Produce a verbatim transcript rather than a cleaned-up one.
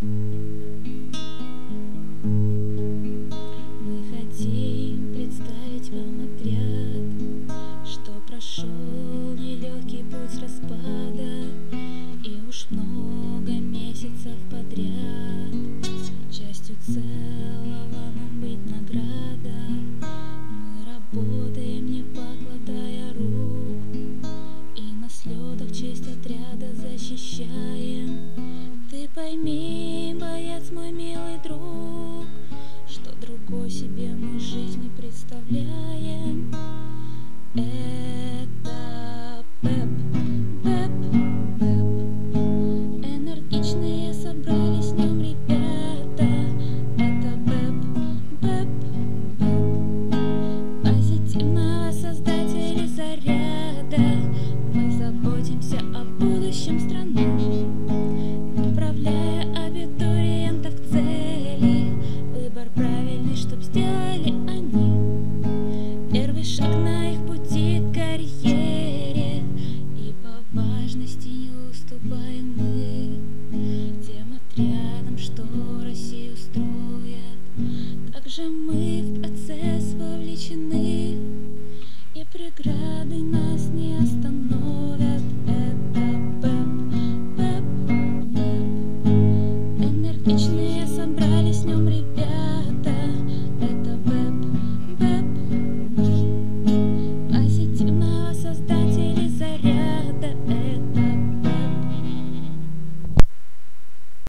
Мы хотим представить вам отряд, что прошел нелегкий путь распада, и уж много месяцев подряд частью целого нам быть награда. Мы работаем, не покладая рук, и на слетах честь отряда защищаем. Ты пойми, боец мой милый друг, что другой себе мы жизнь не представляем.